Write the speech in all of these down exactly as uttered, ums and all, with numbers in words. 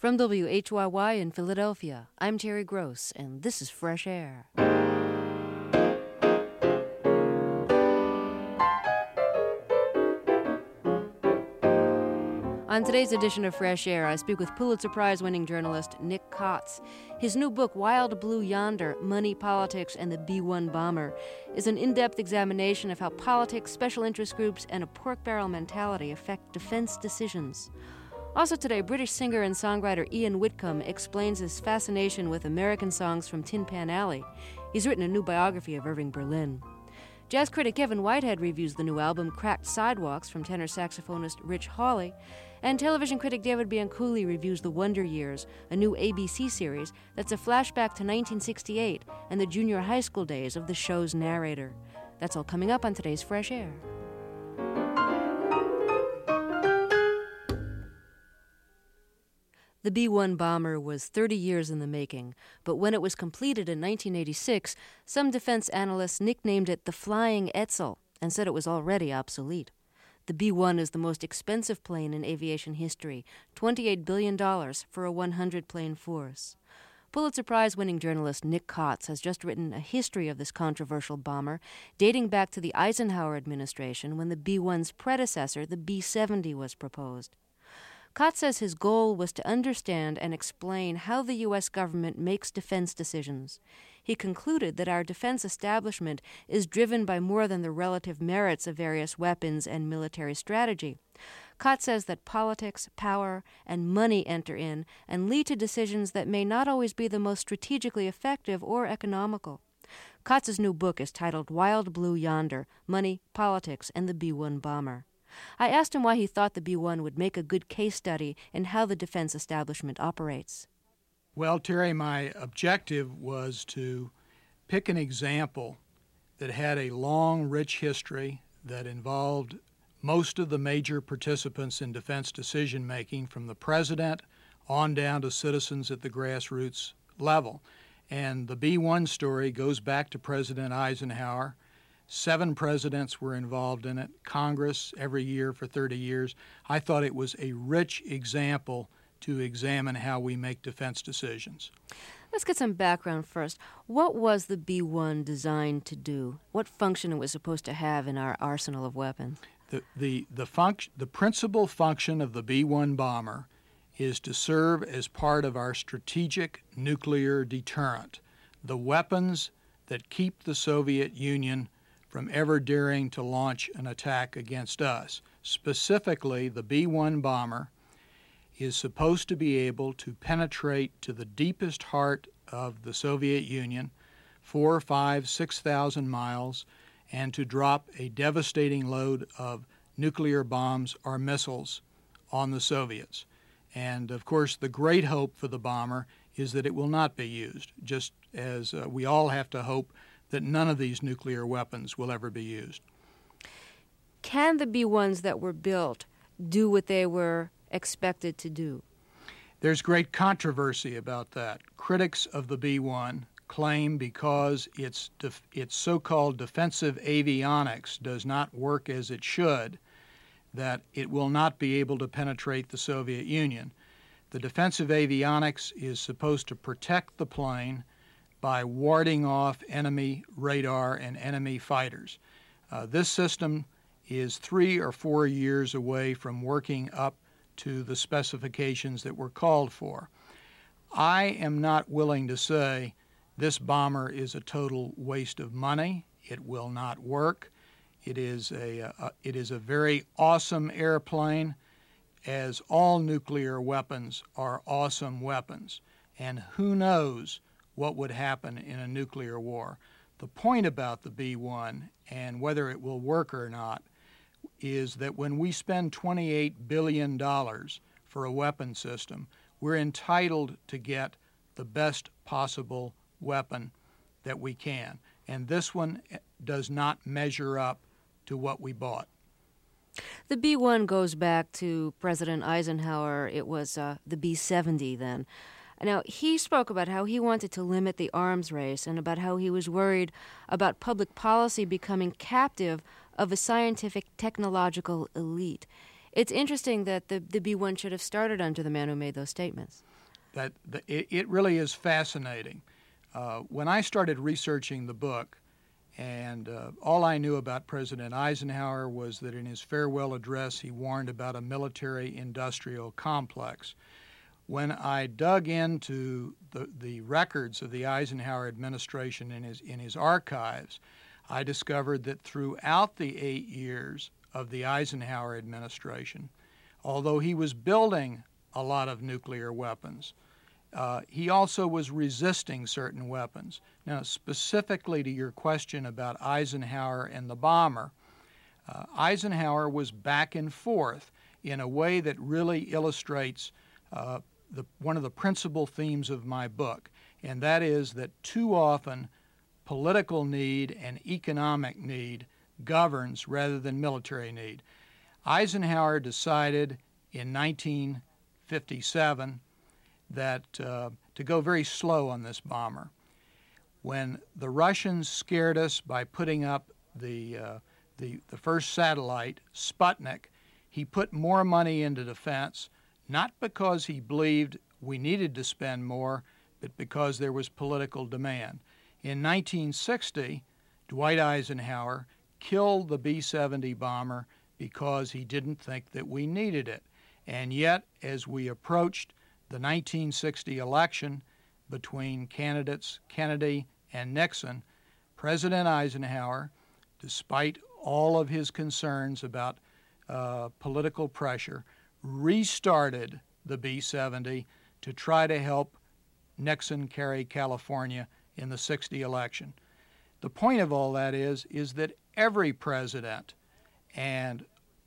From W H Y Y in Philadelphia, I'm Terry Gross, and this is Fresh Air. On today's edition of Fresh Air, I speak with Pulitzer Prize-winning journalist Nick Kotz. His new book, Wild Blue Yonder, Money, Politics, and the B one Bomber, is an in-depth examination of how politics, special interest groups, and a pork barrel mentality affect defense decisions. Also today, British singer and songwriter Ian Whitcomb explains his fascination with American songs from Tin Pan Alley. He's written a new biography of Irving Berlin. Jazz critic Kevin Whitehead reviews the new album Cracked Sidewalks from tenor saxophonist Rich Hawley, and television critic David Bianculli reviews The Wonder Years, a new A B C series that's a flashback to nineteen sixty-eight and the junior high school days of the show's narrator. That's all coming up on today's Fresh Air. The B one bomber was thirty years in the making, but when it was completed in nineteen eighty-six, some defense analysts nicknamed it the Flying Etzel and said it was already obsolete. The B one is the most expensive plane in aviation history, twenty-eight billion dollars for a one hundred plane force. Pulitzer Prize-winning journalist Nick Kotz has just written a history of this controversial bomber, dating back to the Eisenhower administration when the B one's predecessor, the B seventy, was proposed. Kotz says his goal was to understand and explain how the U S government makes defense decisions. He concluded that our defense establishment is driven by more than the relative merits of various weapons and military strategy. Kotz says that politics, power, and money enter in and lead to decisions that may not always be the most strategically effective or economical. Kotz's new book is titled Wild Blue Yonder, Money, Politics, and the B one Bomber. I asked him why he thought the B one would make a good case study in how the defense establishment operates. Well, Terry, my objective was to pick an example that had a long, rich history that involved most of the major participants in defense decision-making, from the president on down to citizens at the grassroots level. And the B one story goes back to President Eisenhower. Seven presidents were involved in it, Congress every year for thirty years. I thought it was a rich example to examine how we make defense decisions. Let's get some background first. What was the B one designed to do? What function it was supposed to have in our arsenal of weapons? The, the, the, func- the principal function of the B one bomber is to serve as part of our strategic nuclear deterrent, the weapons that keep the Soviet Union from ever daring to launch an attack against us. Specifically, the B one bomber is supposed to be able to penetrate to the deepest heart of the Soviet Union, four, five, six thousand miles, and to drop a devastating load of nuclear bombs or missiles on the Soviets. And of course, the great hope for the bomber is that it will not be used, just as uh, we all have to hope that none of these nuclear weapons will ever be used. Can the B ones that were built do what they were expected to do? There's great controversy about that. Critics of the B one claim because its, def- its so-called defensive avionics does not work as it should, that it will not be able to penetrate the Soviet Union. The defensive avionics is supposed to protect the plane by warding off enemy radar and enemy fighters. Uh, this system is three or four years away from working up to the specifications that were called for. I am not willing to say this bomber is a total waste of money. It will not work. It is a, a it is a very awesome airplane, as all nuclear weapons are awesome weapons. And who knows what would happen in a nuclear war. The point about the B one, and whether it will work or not, is that when we spend twenty-eight billion dollars for a weapon system, we're entitled to get the best possible weapon that we can. And this one does not measure up to what we bought. The B one goes back to President Eisenhower. It was uh, the B seventy then. Now, he spoke about how he wanted to limit the arms race and about how he was worried about public policy becoming captive of a scientific technological elite. It's interesting that the, the B one should have started under the man who made those statements. That the, it, it really is fascinating. Uh, when I started researching the book, and uh, all I knew about President Eisenhower was that in his farewell address he warned about a military-industrial complex. When I dug into the, the records of the Eisenhower administration in his, in his archives, I discovered that throughout the eight years of the Eisenhower administration, although he was building a lot of nuclear weapons, uh, he also was resisting certain weapons. Now, specifically to your question about Eisenhower and the bomber, uh, Eisenhower was back and forth in a way that really illustrates uh, the, one of the principal themes of my book, and that is that too often political need and economic need governs rather than military need. Eisenhower decided in nineteen fifty-seven that uh, to go very slow on this bomber. When the Russians scared us by putting up the, uh, the, the first satellite, Sputnik, he put more money into defense, not because he believed we needed to spend more, but because there was political demand. In nineteen sixty, Dwight Eisenhower killed the B seventy bomber because he didn't think that we needed it. And yet, as we approached the nineteen sixty election between candidates Kennedy and Nixon, President Eisenhower, despite all of his concerns about uh, political pressure, restarted the B seventy to try to help Nixon carry California in the sixty election. The point of all that is, is that every president and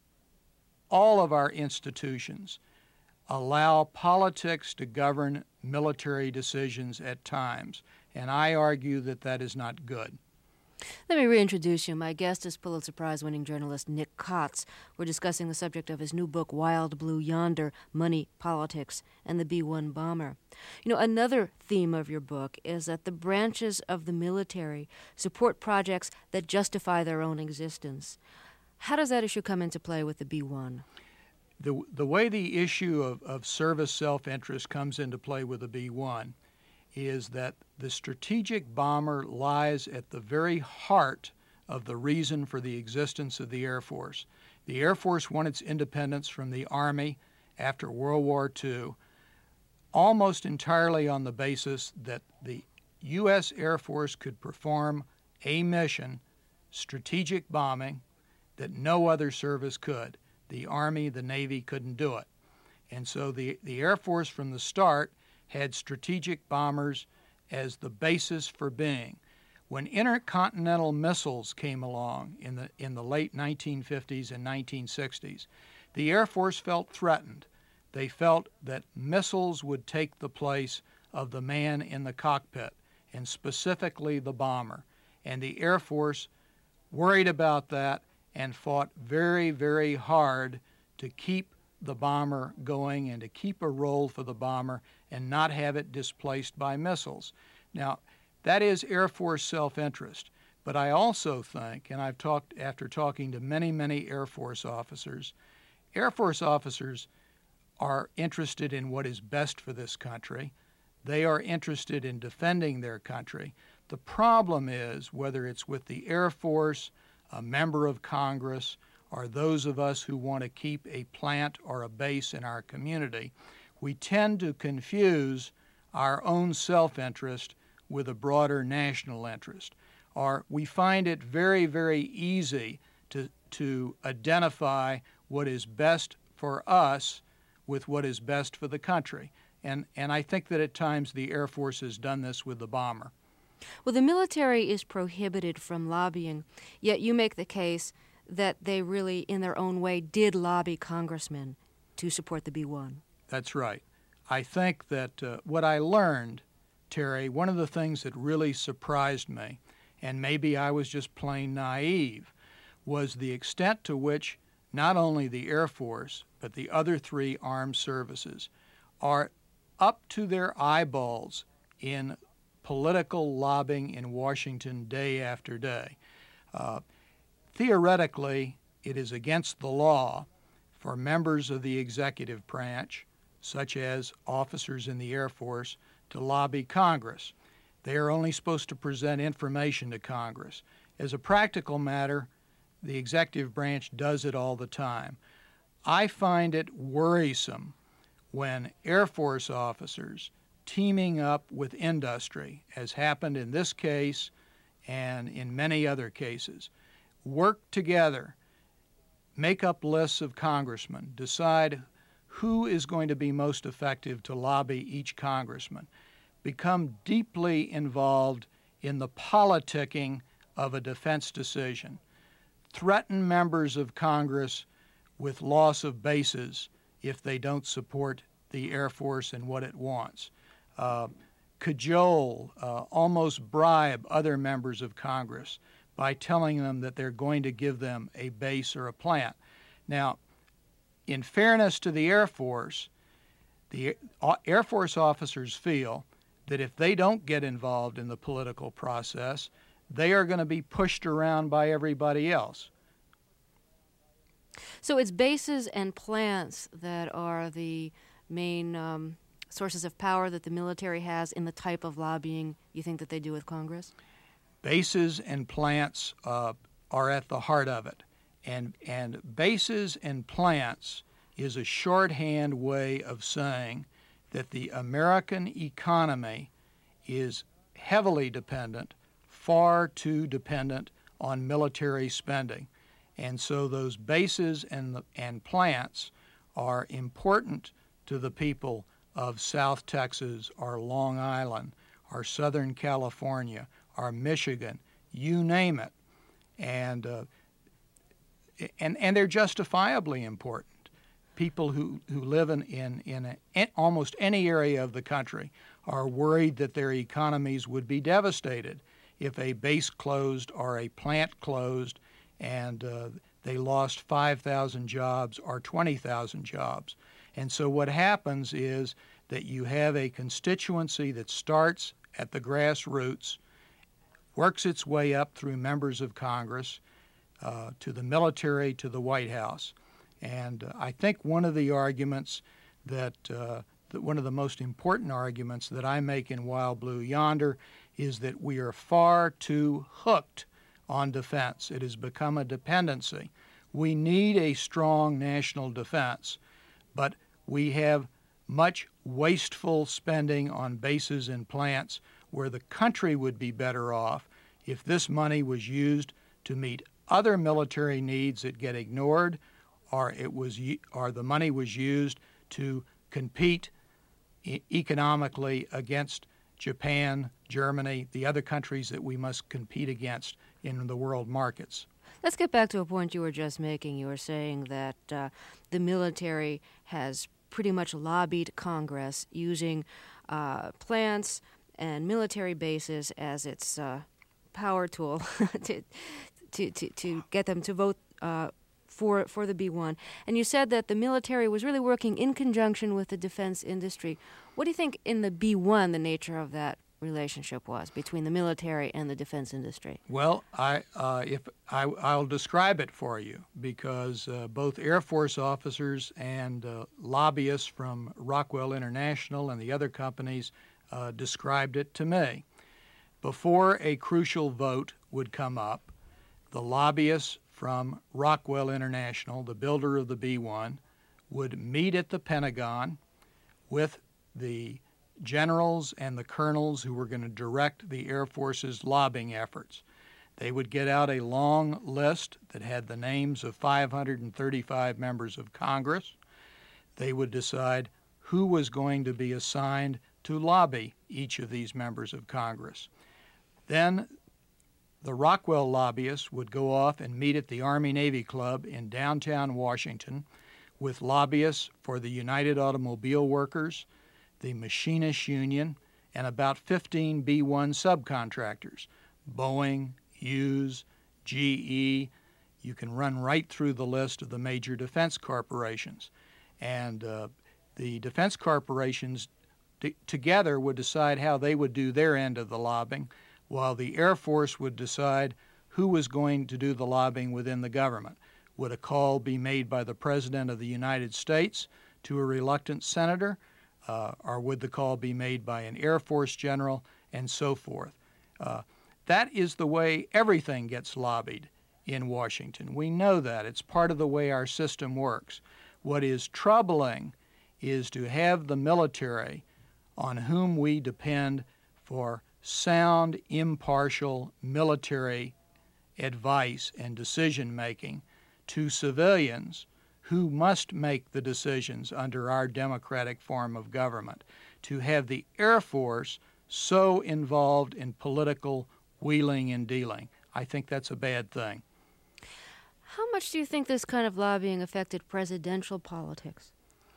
all of our institutions allow politics to govern military decisions at times, and I argue that that is not good. Let me reintroduce you. My guest is Pulitzer Prize-winning journalist Nick Kotz. We're discussing the subject of his new book, Wild Blue Yonder, Money, Politics, and the B one Bomber. You know, another theme of your book is that the branches of the military support projects that justify their own existence. How does that issue come into play with the B one? The, the way the issue of, of service self-interest comes into play with the B one is that the strategic bomber lies at the very heart of the reason for the existence of the Air Force. The Air Force won its independence from the Army after World War Two, almost entirely on the basis that the U S Air Force could perform a mission, strategic bombing, that no other service could. The Army, the Navy couldn't do it. And so the, the Air Force from the start had strategic bombers as the basis for being. When intercontinental missiles came along in the, in the late nineteen fifties and nineteen sixties, the Air Force felt threatened. They felt that missiles would take the place of the man in the cockpit, and specifically the bomber. And the Air Force worried about that and fought very, very hard to keep the bomber going and to keep a role for the bomber and not have it displaced by missiles. Now, that is Air Force self-interest. But I also think, and I've talked after talking to many, many Air Force officers, Air Force officers are interested in what is best for this country. They are interested in defending their country. The problem is, whether it's with the Air Force, a member of Congress, or those of us who want to keep a plant or a base in our community, we tend to confuse our own self-interest with a broader national interest. Or we find it very, very easy to, to identify what is best for us with what is best for the country. And, and I think that at times the Air Force has done this with the bomber. Well, the military is prohibited from lobbying, yet you make the case that they really, in their own way, did lobby congressmen to support the B one. That's right. I think that uh, what I learned, Terry, one of the things that really surprised me, and maybe I was just plain naive, was the extent to which not only the Air Force, but the other three armed services are up to their eyeballs in political lobbying in Washington day after day. Uh, theoretically, it is against the law for members of the executive branch, such as officers in the Air Force, to lobby Congress. They are only supposed to present information to Congress. As a practical matter, the executive branch does it all the time. I find it worrisome when Air Force officers teaming up with industry, as happened in this case and in many other cases, work together, make up lists of congressmen, decide who is going to be most effective to lobby each congressman, become deeply involved in the politicking of a defense decision, threaten members of Congress with loss of bases if they don't support the Air Force and what it wants, uh, cajole, uh, almost bribe other members of Congress by telling them that they're going to give them a base or a plant. Now, in fairness to the Air Force, the Air Force officers feel that if they don't get involved in the political process, they are going to be pushed around by everybody else. So it's bases and plants that are the main um, sources of power that the military has in the type of lobbying you think that they do with Congress? Bases and plants uh, are at the heart of it. And, and bases and plants is a shorthand way of saying that the American economy is heavily dependent, far too dependent on military spending. And so those bases and, the, and plants are important to the people of South Texas, or Long Island, or Southern California, or Michigan, you name it. And, uh, and, and they're justifiably important. People who, who live in, in, in, a, in almost any area of the country are worried that their economies would be devastated if a base closed or a plant closed and uh, they lost five thousand jobs or twenty thousand jobs. And so what happens is that you have a constituency that starts at the grassroots, works its way up through members of Congress, uh, to the military, to the White House. And uh, I think one of the arguments that, uh, that one of the most important arguments that I make in Wild Blue Yonder is that we are far too hooked on defense. It has become a dependency. We need a strong national defense, but we have much wasteful spending on bases and plants where the country would be better off if this money was used to meet other military needs that get ignored, or it was, or the money was used to compete e- economically against Japan, Germany, the other countries that we must compete against in the world markets. Let's get back to a point you were just making. You were saying that uh, the military has pretty much lobbied Congress using uh, plants and military bases as its uh, power tool to, to, to, to get them to vote uh, for for the B one. And you said that the military was really working in conjunction with the defense industry. What do you think in the B one the nature of that relationship was between the military and the defense industry? Well, I uh, if I, I'll describe it for you, because uh, both Air Force officers and uh, lobbyists from Rockwell International and the other companies uh, described it to me. Before a crucial vote would come up, the lobbyists from Rockwell International, the builder of the B one, would meet at the Pentagon with the generals and the colonels who were going to direct the Air Force's lobbying efforts. They would get out a long list that had the names of five hundred thirty-five members of Congress. They would decide who was going to be assigned to lobby each of these members of Congress. Then the Rockwell lobbyists would go off and meet at the Army-Navy Club in downtown Washington with lobbyists for the United Automobile Workers, the Machinists Union, and about fifteen B one subcontractors, Boeing, Hughes, G E. You can run right through the list of the major defense corporations. And uh, the defense corporations t- together would decide how they would do their end of the lobbying, while the Air Force would decide who was going to do the lobbying within the government. Would a call be made by the President of the United States to a reluctant senator, uh, or would the call be made by an Air Force general, and so forth? Uh, that is the way everything gets lobbied in Washington. We know that. It's part of the way our system works. What is troubling is to have the military, on whom we depend for sound, impartial military advice and decision-making, to civilians who must make the decisions under our democratic form of government, to have the Air Force so involved in political wheeling and dealing. I think that's a bad thing. How much do you think this kind of lobbying affected presidential politics?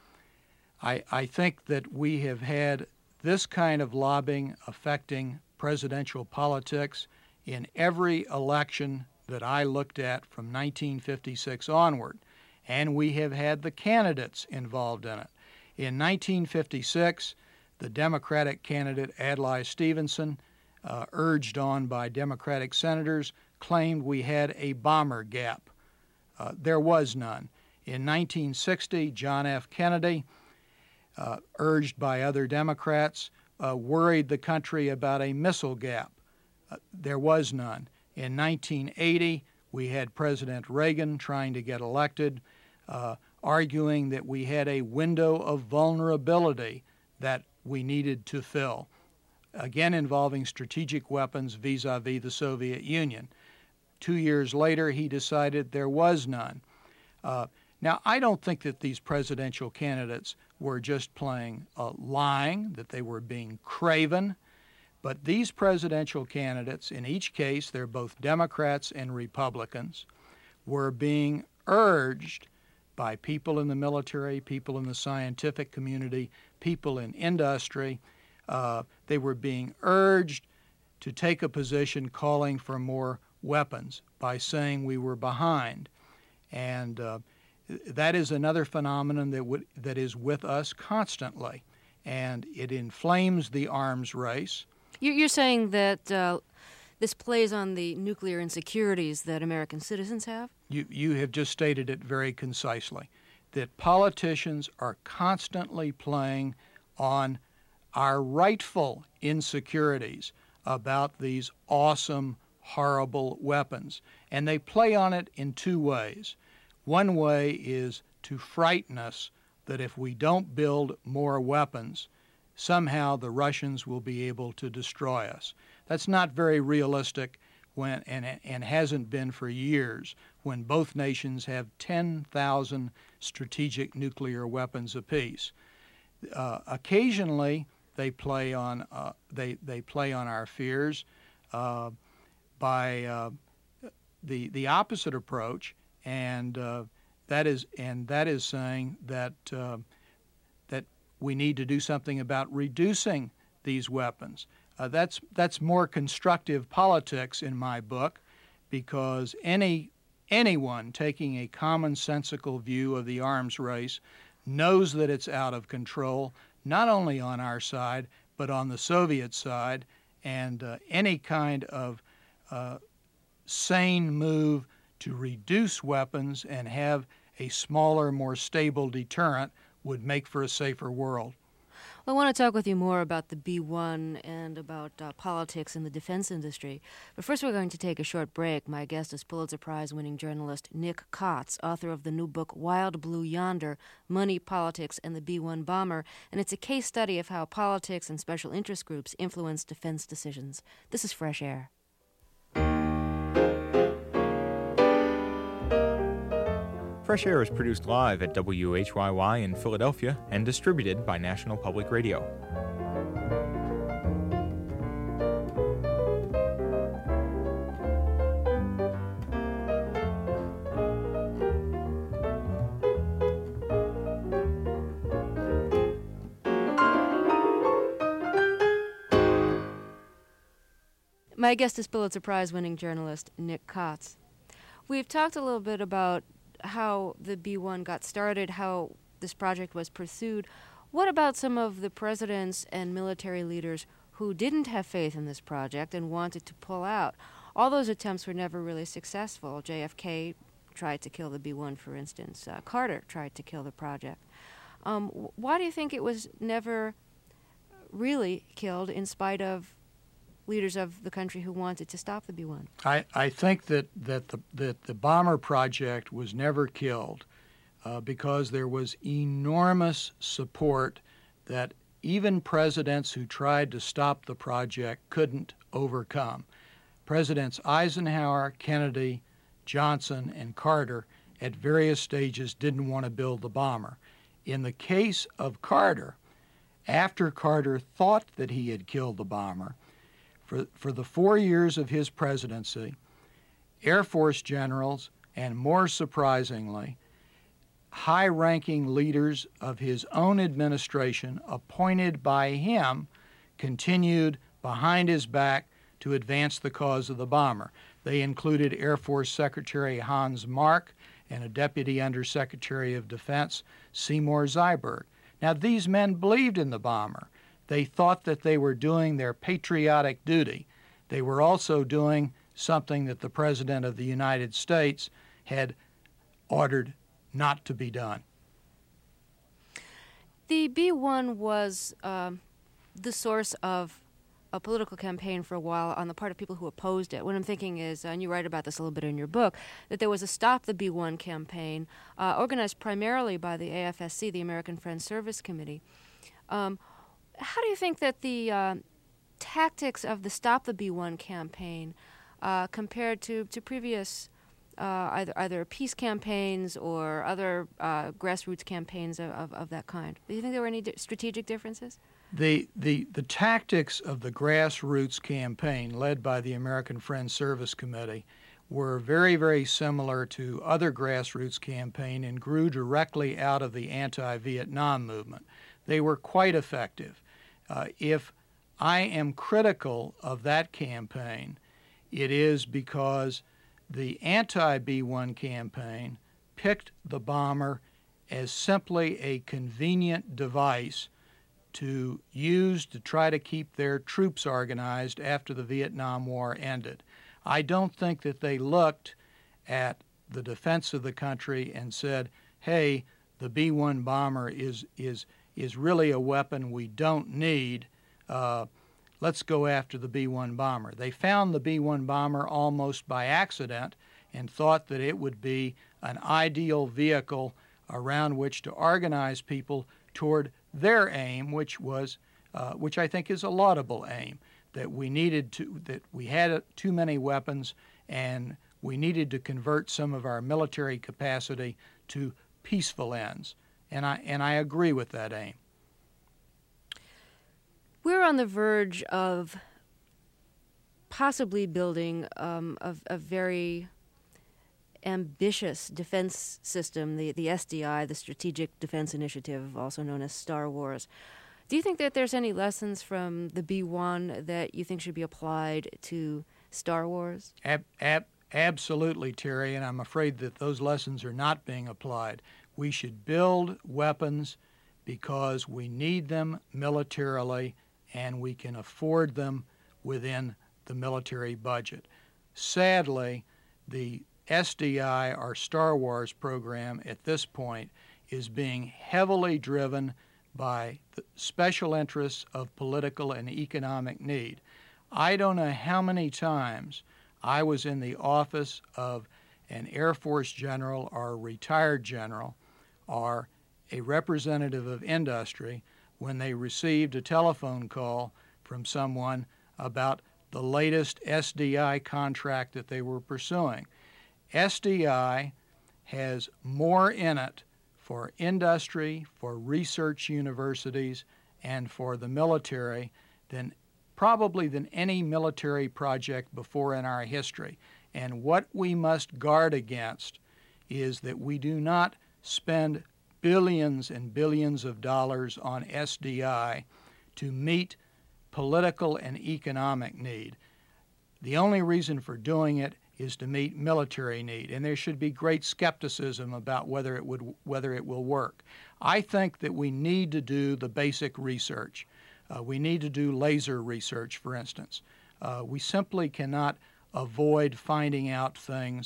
I, I think that we have had this kind of lobbying affecting presidential politics in every election that I looked at from nineteen fifty-six onward, and we have had the candidates involved in it. In nineteen fifty-six, the Democratic candidate Adlai Stevenson, uh, urged on by Democratic senators, claimed we had a bomber gap. Uh, there was none. In nineteen sixty, John F. Kennedy, uh, urged by other Democrats, uh, worried the country about a missile gap. Uh, there was none. In nineteen eighty, we had President Reagan trying to get elected, uh, arguing that we had a window of vulnerability that we needed to fill, again involving strategic weapons vis-a-vis the Soviet Union. Two years later, he decided there was none. Uh, now, I don't think that these presidential candidates were just playing uh, lying, that they were being craven. But these presidential candidates, in each case, they're both Democrats and Republicans, were being urged by people in the military, people in the scientific community, people in industry. Uh, they were being urged to take a position calling for more weapons by saying we were behind. And uh, that is another phenomenon that, w- that is with us constantly. And it inflames the arms race. You're saying that uh, this plays on the nuclear insecurities that American citizens have? You, you have just stated it very concisely, that politicians are constantly playing on our rightful insecurities about these awesome, horrible weapons. And they play on it in two ways. One way is to frighten us that if we don't build more weapons, somehow the Russians will be able to destroy us. That's not very realistic when, and, and hasn't been for years, when both nations have ten thousand strategic nuclear weapons apiece. Uh, occasionally, they play on uh, they they play on our fears uh, by uh, the the opposite approach, and uh, that is and that is saying that uh, that we need to do something about reducing these weapons. Uh, that's that's more constructive politics in my book, because any anyone taking a commonsensical view of the arms race knows that it's out of control, not only on our side, but on the Soviet side, and uh, any kind of uh, sane move to reduce weapons and have a smaller, more stable deterrent would make for a safer world. Well, I want to talk with you more about the B one and about uh, politics in the defense industry. But first we're going to take a short break. My guest is Pulitzer Prize-winning journalist Nick Kotz, author of the new book Wild Blue Yonder, Money, Politics, and the B one Bomber. And it's a case study of how politics and special interest groups influence defense decisions. This is Fresh Air. Fresh Air is produced live at W H Y Y in Philadelphia and distributed by National Public Radio. My guest is Pulitzer Prize-winning journalist Nick Kotz. We've talked a little bit about how the B one got started, how this project was pursued. What about some of the presidents and military leaders who didn't have faith in this project and wanted to pull out? All those attempts were never really successful. J F K tried to kill the B one, for instance. Uh, Carter tried to kill the project. Um, why do you think it was never really killed in spite of leaders of the country who wanted to stop the B one? I, I think that, that, the, that the bomber project was never killed uh, because there was enormous support that even presidents who tried to stop the project couldn't overcome. Presidents Eisenhower, Kennedy, Johnson, and Carter at various stages didn't want to build the bomber. In the case of Carter, after Carter thought that he had killed the bomber, for, for the four years of his presidency, Air Force generals, and more surprisingly, high-ranking leaders of his own administration appointed by him continued behind his back to advance the cause of the bomber. They included Air Force Secretary Hans Mark and a Deputy Undersecretary of Defense, Seymour Zyberg. Now, these men believed in the bomber. They thought that they were doing their patriotic duty. They were also doing something that the President of the United States had ordered not to be done. The B one was um, the source of a political campaign for a while on the part of people who opposed it. What I'm thinking is, and you write about this a little bit in your book, that there was a Stop the B one campaign uh, organized primarily by the A F S C, the American Friends Service Committee. Um, how do you think that the uh, tactics of the Stop the B one campaign uh, compared to, to previous uh, either, either peace campaigns or other uh, grassroots campaigns of, of, of that kind? Do you think there were any di- strategic differences? The, the, the tactics of the grassroots campaign led by the American Friends Service Committee were very, very similar to other grassroots campaign and grew directly out of the anti-Vietnam movement. They were quite effective. Uh, if I am critical of that campaign, it is because the anti-B one campaign picked the bomber as simply a convenient device to use to try to keep their troops organized after the Vietnam War ended. I don't think that they looked at the defense of the country and said, hey, the B one bomber is is is really a weapon we don't need. Uh, let's go after the B one bomber. They found the B one bomber almost by accident and thought that it would be an ideal vehicle around which to organize people toward their aim, which was, uh, which I think is a laudable aim, that we needed to, that we had too many weapons and we needed to convert some of our military capacity to peaceful ends. And I, and I agree with that aim. We're on the verge of possibly building um, a, a very ambitious defense system, the, the S D I, the Strategic Defense Initiative, also known as Star Wars. Do you think that there's any lessons from the B one that you think should be applied to Star Wars? Ab, ab, absolutely, Terry, and I'm afraid that those lessons are not being applied. We should build weapons because we need them militarily and we can afford them within the military budget. Sadly, the S D I, our Star Wars program at this point, is being heavily driven by the special interests of political and economic need. I don't know how many times I was in the office of an Air Force general or a retired general or a representative of industry when they received a telephone call from someone about the latest S D I contract that they were pursuing. S D I has more in it for industry, for research universities, and for the military than probably than any military project before in our history. And what we must guard against is that we do not spend billions and billions of dollars on S D I to meet political and economic need. The only reason for doing it is to meet military need, and there should be great skepticism about whether it would whether it will work. I think that we need to do the basic research. Uh, we need to do laser research, for instance. Uh, we simply cannot avoid finding out things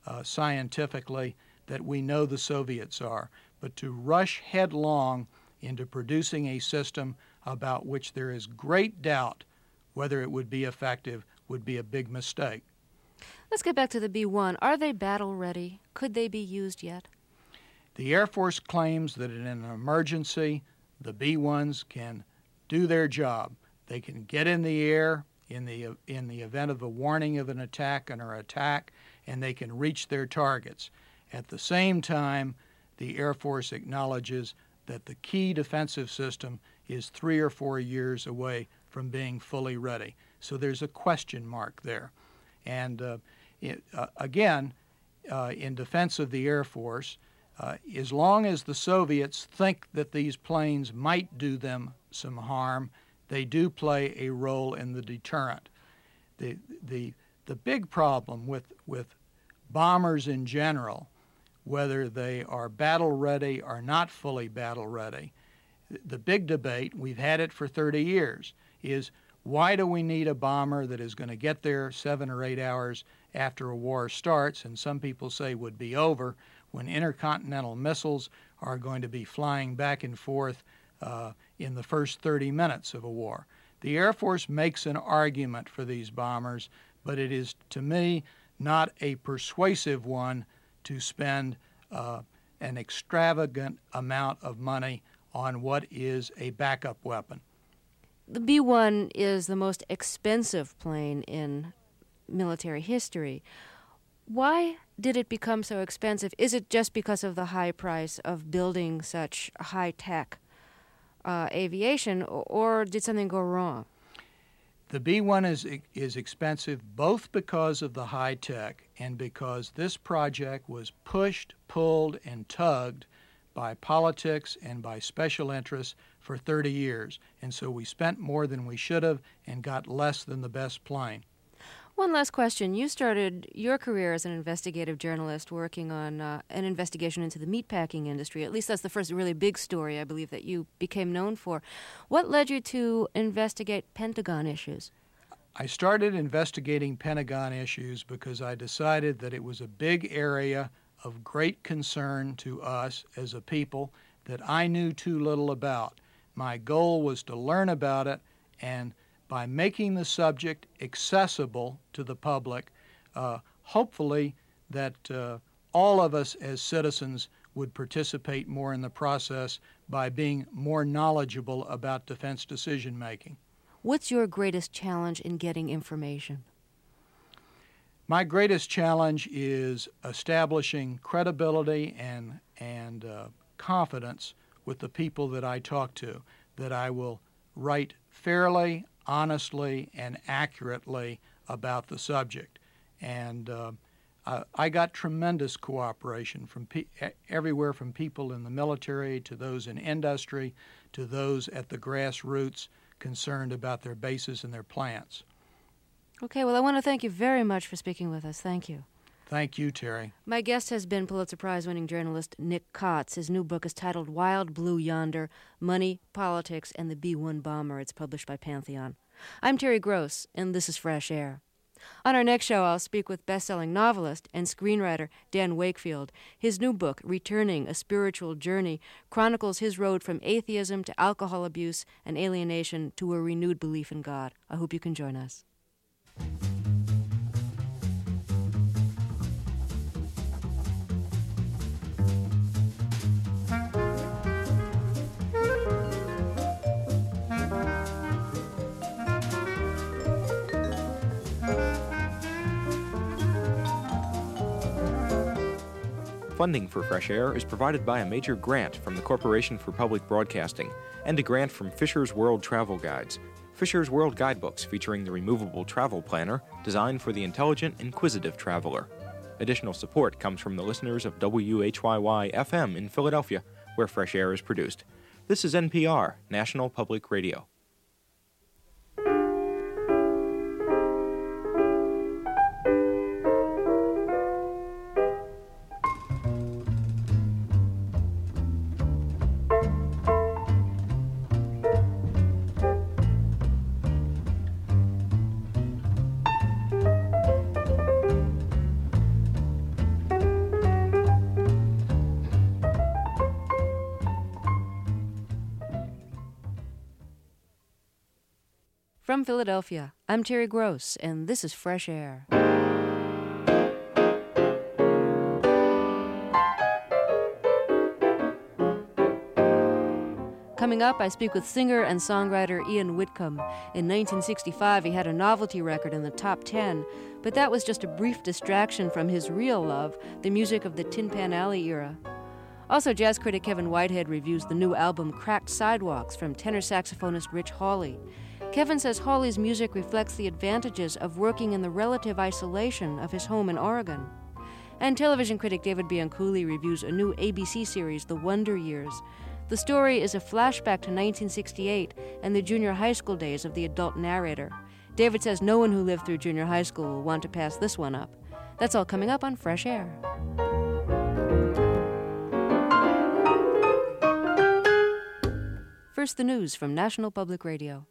uh, scientifically that we know the Soviets are. But to rush headlong into producing a system about which there is great doubt whether it would be effective would be a big mistake. Let's get back to the B one. Are they battle ready? Could they be used yet? The Air Force claims that in an emergency, the B ones can do their job. They can get in the air in the in the event of a warning of an attack and or attack, and they can reach their targets. At the same time, the Air Force acknowledges that the key defensive system is three or four years away from being fully ready. So there's a question mark there. And uh, it, uh, again, uh, in defense of the Air Force, uh, as long as the Soviets think that these planes might do them some harm, they do play a role in the deterrent. The, the, the big problem with, with bombers in general, whether they are battle ready or not fully battle ready, the big debate, we've had it for thirty years, is why do we need a bomber that is going to get there seven or eight hours after a war starts, and some people say would be over, when intercontinental missiles are going to be flying back and forth uh, in the first thirty minutes of a war. The Air Force makes an argument for these bombers, but it is, to me, not a persuasive one to spend uh, an extravagant amount of money on what is a backup weapon. The B one is the most expensive plane in military history. Why did it become so expensive? Is it just because of the high price of building such high-tech uh, aviation, or did something go wrong? The B one is is expensive both because of the high tech and because this project was pushed, pulled, and tugged by politics and by special interests for thirty years. And so we spent more than we should have and got less than the best plane. One last question. You started your career as an investigative journalist working on uh, an investigation into the meatpacking industry. At least that's the first really big story, I believe, that you became known for. What led you to investigate Pentagon issues? I started investigating Pentagon issues because I decided that it was a big area of great concern to us as a people that I knew too little about. My goal was to learn about it, and by making the subject accessible to the public, uh, hopefully that uh, all of us as citizens would participate more in the process by being more knowledgeable about defense decision-making. What's your greatest challenge in getting information? My greatest challenge is establishing credibility and, and uh, confidence with the people that I talk to, that I will write fairly, honestly, and accurately about the subject. And uh, I, I got tremendous cooperation from pe- everywhere from people in the military to those in industry to those at the grassroots concerned about their bases and their plants. Okay, well, I want to thank you very much for speaking with us. Thank you. Thank you, Terry. My guest has been Pulitzer Prize-winning journalist Nick Kotz. His new book is titled Wild Blue Yonder, Money, Politics, and the B one Bomber. It's published by Pantheon. I'm Terry Gross, and this is Fresh Air. On our next show, I'll speak with best-selling novelist and screenwriter Dan Wakefield. His new book, Returning, A Spiritual Journey, chronicles his road from atheism to alcohol abuse and alienation to a renewed belief in God. I hope you can join us. Funding for Fresh Air is provided by a major grant from the Corporation for Public Broadcasting and a grant from Fisher's World Travel Guides. Fisher's World Guidebooks featuring the removable travel planner designed for the intelligent, inquisitive traveler. Additional support comes from the listeners of W H Y Y F M in Philadelphia, where Fresh Air is produced. This is N P R, National Public Radio. From Philadelphia, I'm Terry Gross, and this is Fresh Air. Coming up, I speak with singer and songwriter Ian Whitcomb. In nineteen sixty-five, he had a novelty record in the top ten, but that was just a brief distraction from his real love, the music of the Tin Pan Alley era. Also, jazz critic Kevin Whitehead reviews the new album Cracked Sidewalks from tenor saxophonist Rich Hawley. Kevin says Hawley's music reflects the advantages of working in the relative isolation of his home in Oregon. And television critic David Bianculli reviews a new A B C series, The Wonder Years. The story is a flashback to nineteen sixty-eight and the junior high school days of the adult narrator. David says no one who lived through junior high school will want to pass this one up. That's all coming up on Fresh Air. First, the news from National Public Radio.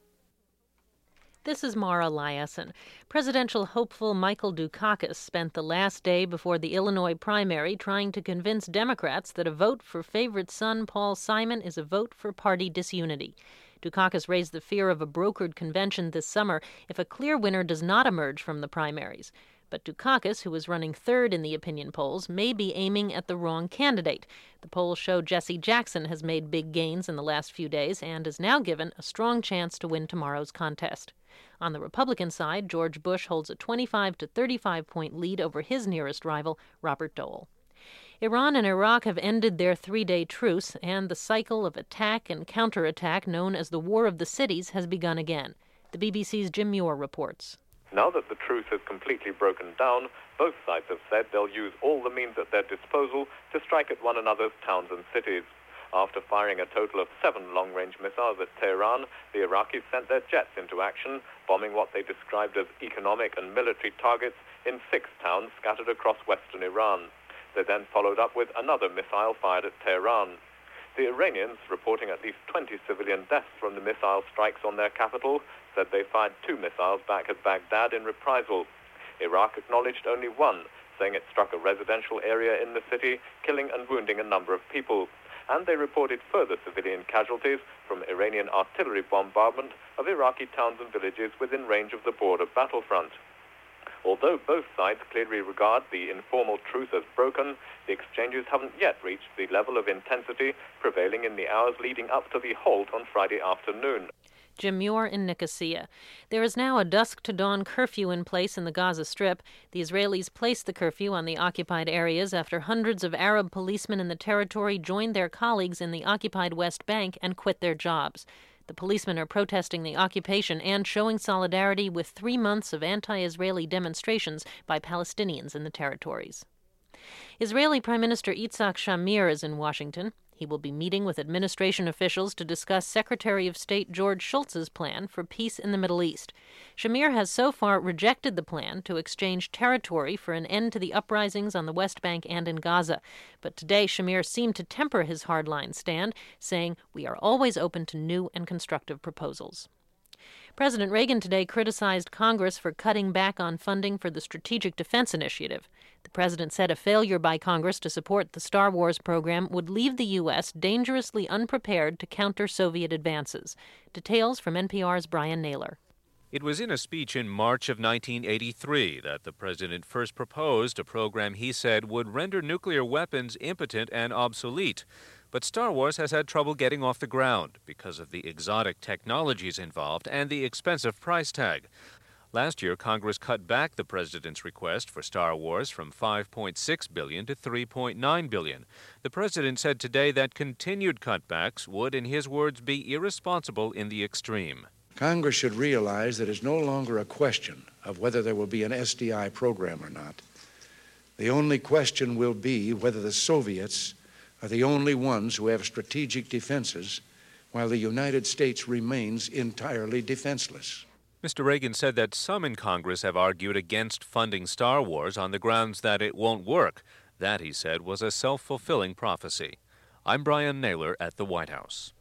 This is Mara Liasson. Presidential hopeful Michael Dukakis spent the last day before the Illinois primary trying to convince Democrats that a vote for favorite son Paul Simon is a vote for party disunity. Dukakis raised the fear of a brokered convention this summer if a clear winner does not emerge from the primaries. But Dukakis, who is running third in the opinion polls, may be aiming at the wrong candidate. The polls show Jesse Jackson has made big gains in the last few days and is now given a strong chance to win tomorrow's contest. On the Republican side, George Bush holds a twenty-five to thirty-five point lead over his nearest rival, Robert Dole. Iran and Iraq have ended their three-day truce, and the cycle of attack and counterattack known as the War of the Cities has begun again. The B B C's Jim Muir reports. Now that the truce has completely broken down, both sides have said they'll use all the means at their disposal to strike at one another's towns and cities. After firing a total of seven long-range missiles at Tehran, the Iraqis sent their jets into action, bombing what they described as economic and military targets in six towns scattered across western Iran. They then followed up with another missile fired at Tehran. The Iranians, reporting at least twenty civilian deaths from the missile strikes on their capital, said they fired two missiles back at Baghdad in reprisal. Iraq acknowledged only one, saying it struck a residential area in the city, killing and wounding a number of people. And they reported further civilian casualties from Iranian artillery bombardment of Iraqi towns and villages within range of the border battlefront. Although both sides clearly regard the informal truce as broken, the exchanges haven't yet reached the level of intensity prevailing in the hours leading up to the halt on Friday afternoon. Jim Muir in Nicosia. There is now a dusk-to-dawn curfew in place in the Gaza Strip. The Israelis placed the curfew on the occupied areas after hundreds of Arab policemen in the territory joined their colleagues in the occupied West Bank and quit their jobs. The policemen are protesting the occupation and showing solidarity with three months of anti-Israeli demonstrations by Palestinians in the territories. Israeli Prime Minister Yitzhak Shamir is in Washington. He will be meeting with administration officials to discuss Secretary of State George Shultz's plan for peace in the Middle East. Shamir has so far rejected the plan to exchange territory for an end to the uprisings on the West Bank and in Gaza. But today, Shamir seemed to temper his hardline stand, saying, "We are always open to new and constructive proposals." President Reagan today criticized Congress for cutting back on funding for the Strategic Defense Initiative. The president said a failure by Congress to support the Star Wars program would leave the U S dangerously unprepared to counter Soviet advances. Details from N P R's Brian Naylor. It was in a speech in March of nineteen eighty-three that the president first proposed a program he said would render nuclear weapons impotent and obsolete. But Star Wars has had trouble getting off the ground because of the exotic technologies involved and the expensive price tag. Last year, Congress cut back the president's request for Star Wars from five point six billion dollars to three point nine billion dollars. The president said today that continued cutbacks would, in his words, be irresponsible in the extreme. Congress should realize that it's no longer a question of whether there will be an S D I program or not. The only question will be whether the Soviets are the only ones who have strategic defenses, while the United States remains entirely defenseless. Mister Reagan said that some in Congress have argued against funding Star Wars on the grounds that it won't work. That, he said, was a self-fulfilling prophecy. I'm Brian Naylor at the White House.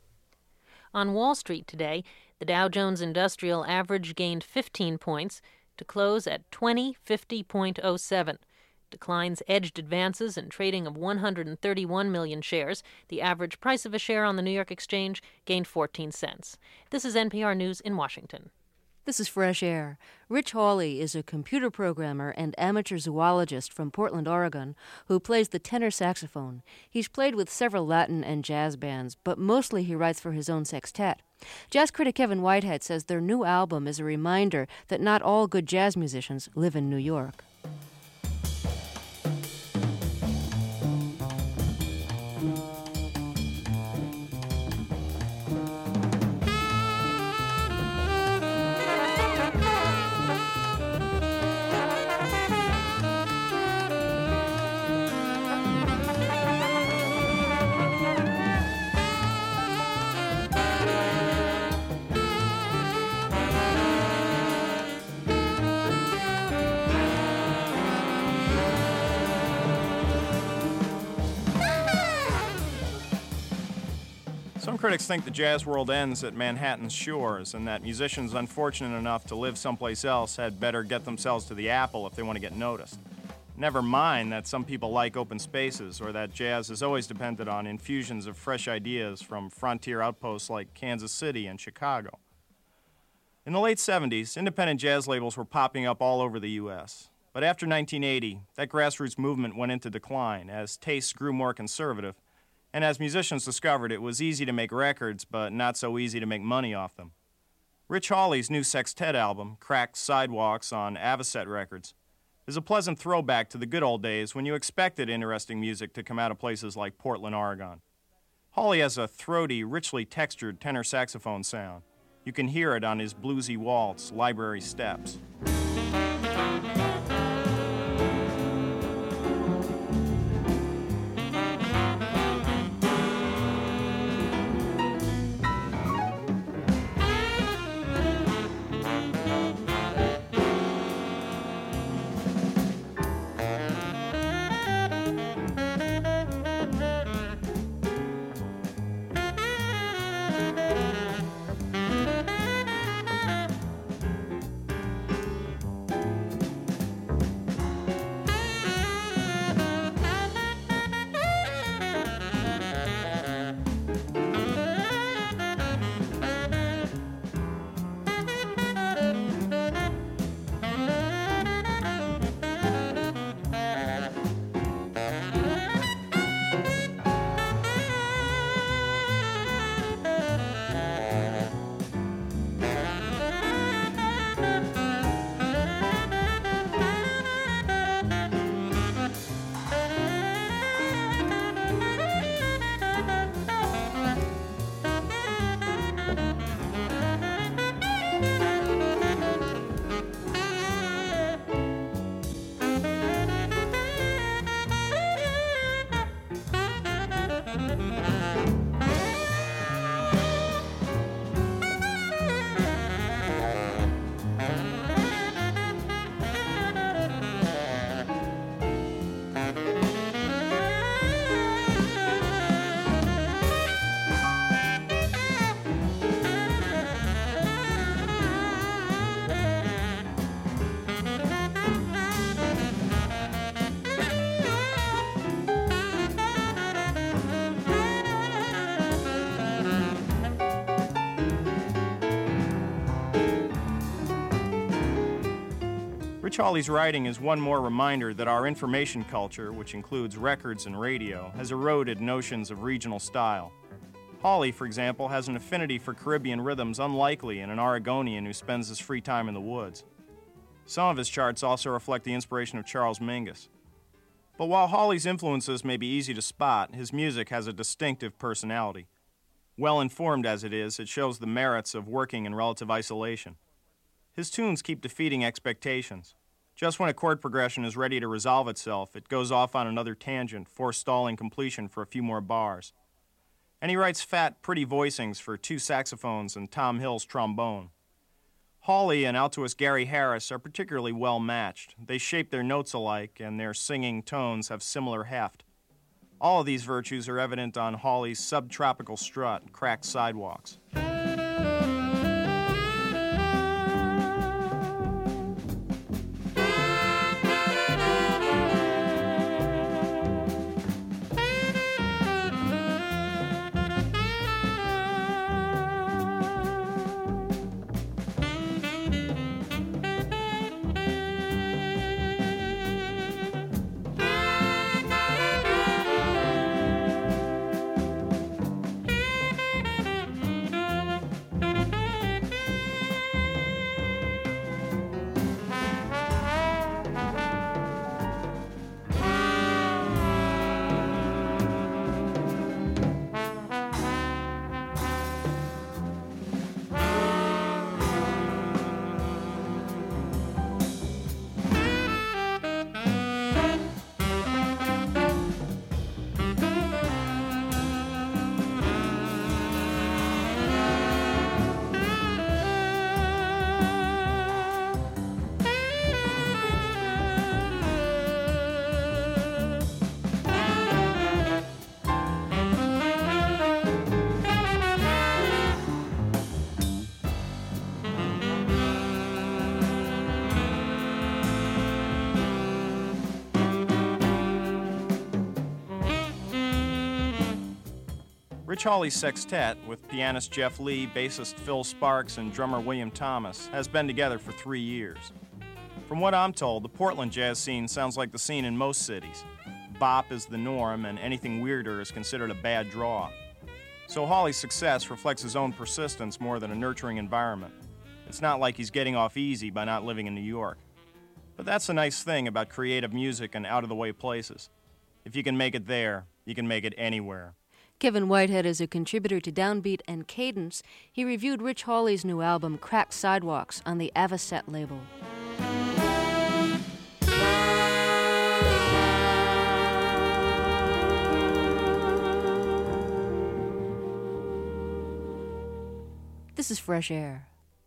On Wall Street today, the Dow Jones Industrial Average gained fifteen points to close at twenty fifty point oh seven. Declines edged advances in trading of one hundred thirty-one million shares. The average price of a share on the New York Exchange gained fourteen cents. This is N P R News in Washington. This is Fresh Air. Rich Hawley is a computer programmer and amateur zoologist from Portland, Oregon, who plays the tenor saxophone. He's played with several Latin and jazz bands, but mostly he writes for his own sextet. Jazz critic Kevin Whitehead says their new album is a reminder that not all good jazz musicians live in New York. Some critics think the jazz world ends at Manhattan's shores and that musicians unfortunate enough to live someplace else had better get themselves to the Apple if they want to get noticed. Never mind that some people like open spaces or that jazz has always depended on infusions of fresh ideas from frontier outposts like Kansas City and Chicago. In the late seventies, independent jazz labels were popping up all over the U S But after nineteen eighty, that grassroots movement went into decline as tastes grew more conservative, and as musicians discovered it was easy to make records, but not so easy to make money off them. Rich Hawley's new sextet album, Cracked Sidewalks on Avocet Records, is a pleasant throwback to the good old days when you expected interesting music to come out of places like Portland, Oregon. Hawley has a throaty, richly textured tenor saxophone sound. You can hear it on his bluesy waltz, Library Steps. Rich Hawley's writing is one more reminder that our information culture, which includes records and radio, has eroded notions of regional style. Hawley, for example, has an affinity for Caribbean rhythms unlikely in an Oregonian who spends his free time in the woods. Some of his charts also reflect the inspiration of Charles Mingus. But while Hawley's influences may be easy to spot, his music has a distinctive personality. Well informed as it is, it shows the merits of working in relative isolation. His tunes keep defeating expectations. Just when a chord progression is ready to resolve itself, it goes off on another tangent, forestalling completion for a few more bars. And he writes fat, pretty voicings for two saxophones and Tom Hill's trombone. Hawley and altoist Gary Harris are particularly well matched. They shape their notes alike, and their singing tones have similar heft. All of these virtues are evident on Hawley's subtropical strut, Cracked Sidewalks. Rich Hawley's sextet, with pianist Jeff Lee, bassist Phil Sparks, and drummer William Thomas, has been together for three years. From what I'm told, the Portland jazz scene sounds like the scene in most cities. Bop is the norm, and anything weirder is considered a bad draw. So Hawley's success reflects his own persistence more than a nurturing environment. It's not like he's getting off easy by not living in New York. But that's the nice thing about creative music and out-of-the-way places. If you can make it there, you can make it anywhere. Kevin Whitehead is a contributor to Downbeat and Cadence. He reviewed Rich Hawley's new album, Cracked Sidewalks, on the Avocet label. This is Fresh Air.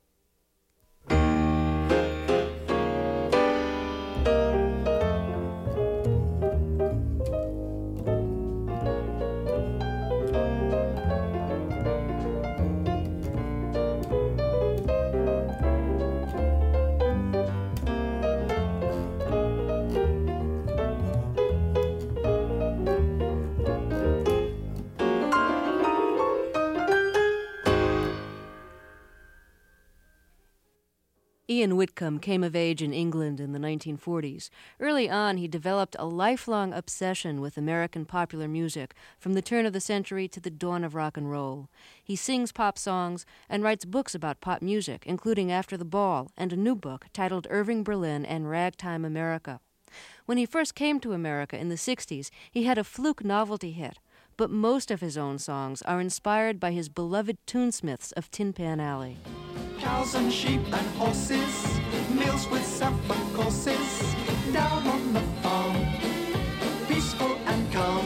Ian Whitcomb came of age in England in the nineteen forties. Early on, he developed a lifelong obsession with American popular music from the turn of the century to the dawn of rock and roll. He sings pop songs and writes books about pop music, including After the Ball and a new book titled Irving Berlin and Ragtime America. When he first came to America in the sixties, he had a fluke novelty hit, but most of his own songs are inspired by his beloved tunesmiths of Tin Pan Alley. Cows and sheep and horses, meals with several courses, down on the farm, peaceful and calm.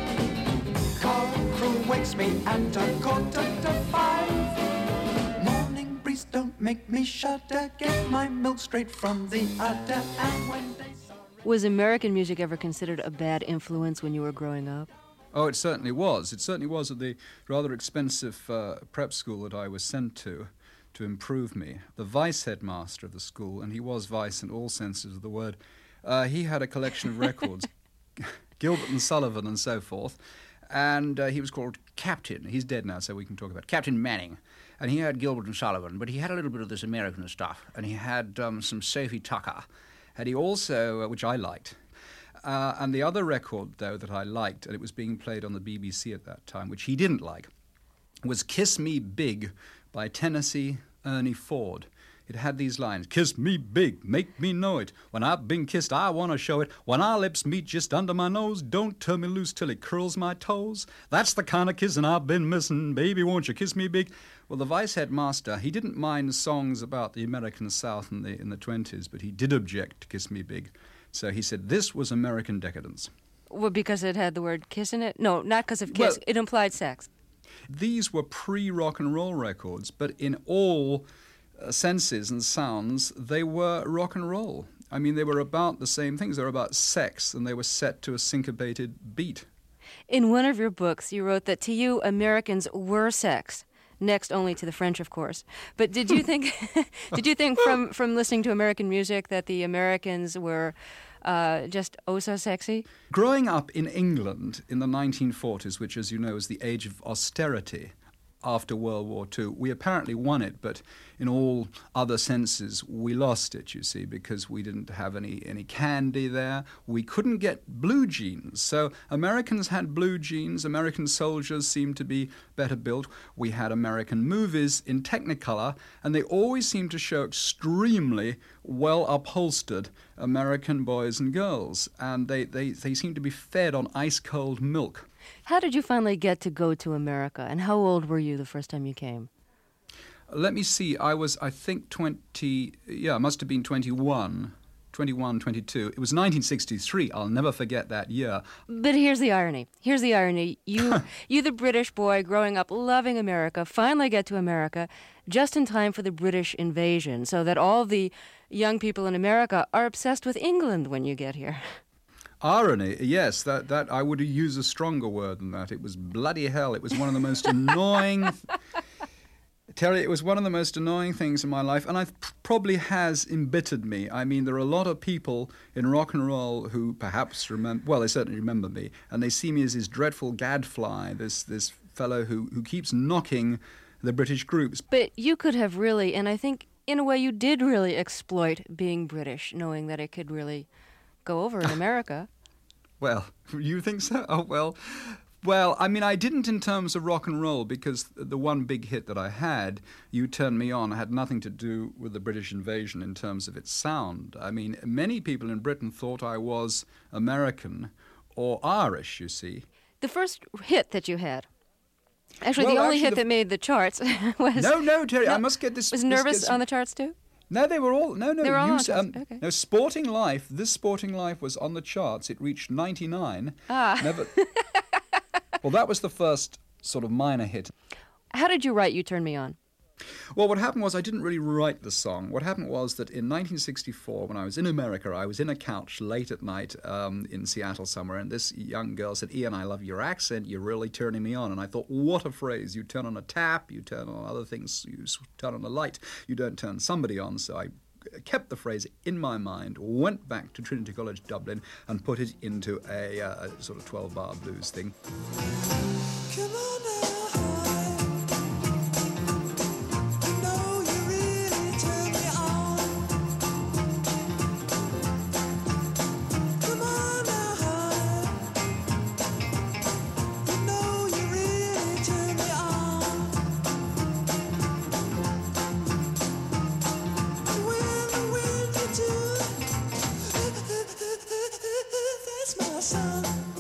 Car crew wakes me at a quarter to five. Morning breeze don't make me shudder, get my milk straight from the udder. And when days are... Was American music ever considered a bad influence when you were growing up? Oh, it certainly was. It certainly was at the rather expensive uh, prep school that I was sent to. to improve me. The vice headmaster of the school, and he was vice in all senses of the word, uh, he had a collection of records, Gilbert and Sullivan and so forth, and uh, he was called Captain. He's dead now, so we can talk about Captain Manning. And he had Gilbert and Sullivan, but he had a little bit of this American stuff, and he had um, some Sophie Tucker, and he also, uh, which I liked. Uh, and the other record, though, that I liked, and it was being played on the B B C at that time, which he didn't like, was Kiss Me Big by Tennessee Ernie Ford. It had these lines: kiss me big, make me know it. When I've been kissed, I want to show it. When our lips meet just under my nose, don't turn me loose till it curls my toes. That's the kind of kissing I've been missing. Baby, won't you kiss me big? Well, the vice headmaster, he didn't mind songs about the American South in the, in the twenties, but he did object to Kiss Me Big. So he said this was American decadence. Well, because it had the word kiss in it? No, not because of kiss. Well, it implied sex. These were pre-rock and roll records, but in all uh, senses and sounds, they were rock and roll. I mean, they were about the same things. They were about sex, and they were set to a syncopated beat. In one of your books, you wrote that to you, Americans were sex, next only to the French, of course. But did you think, did you think from, from listening to American music that the Americans were Uh, just oh so sexy? Growing up in England in the nineteen forties, which, as you know, is the age of austerity after World War Two, we apparently won it, but in all other senses, we lost it, you see, because we didn't have any, any candy there. We couldn't get blue jeans. So Americans had blue jeans. American soldiers seemed to be better built. We had American movies in Technicolor, and they always seemed to show extremely well-upholstered American boys and girls, and they, they, they seemed to be fed on ice-cold milk. How did you finally get to go to America, and how old were you the first time you came? Let me see. I was, I think, twenty, yeah, I must have been twenty-one, twenty-one, twenty-two. It was nineteen sixty-three. I'll never forget that year. But here's the irony. Here's the irony. You, you the British boy growing up loving America, finally get to America just in time for the British invasion, so that all the young people in America are obsessed with England when you get here. Irony, yes, that, that I would use a stronger word than that. It was bloody hell. It was one of the most annoying... Terry, it was one of the most annoying things in my life, and it probably has embittered me. I mean, there are a lot of people in rock and roll who perhaps remember, well, they certainly remember me, and they see me as this dreadful gadfly, this this fellow who, who keeps knocking the British groups. But you could have really, and I think in a way you did really exploit being British, knowing that it could really go over in America. Well, you think so? Oh, well, well, I mean, I didn't in terms of rock and roll, because the one big hit that I had, You Turn Me On, had nothing to do with the British invasion in terms of its sound. I mean, many people in Britain thought I was American or Irish, you see. The first hit that you had, actually Well, the only actually hit the- that made the charts was... No, no, Terry, No, I must get this... Was this Nervous gets- on the charts too? No, they were all... No, no. They were all you on s- the charts, um, okay. No, Sporting Life, this Sporting Life was on the charts. It reached ninety-nine. Ah. Never... Well, that was the first sort of minor hit. How did you write You Turn Me On? Well, what happened was I didn't really write the song. What happened was that in nineteen sixty-four, when I was in America, I was in a couch late at night um, in Seattle somewhere, and this young girl said, "Ian, I love your accent. You're really turning me on." And I thought, what a phrase. You turn on a tap, you turn on other things, you s- turn on a light, you don't turn somebody on. So I kept the phrase in my mind, went back to Trinity College Dublin, and put it into a, uh, a sort of twelve-bar blues thing. Come on now. You know you really turn me on. Come on now, honey. You know you really turn me on. And when, when you do, that's my song.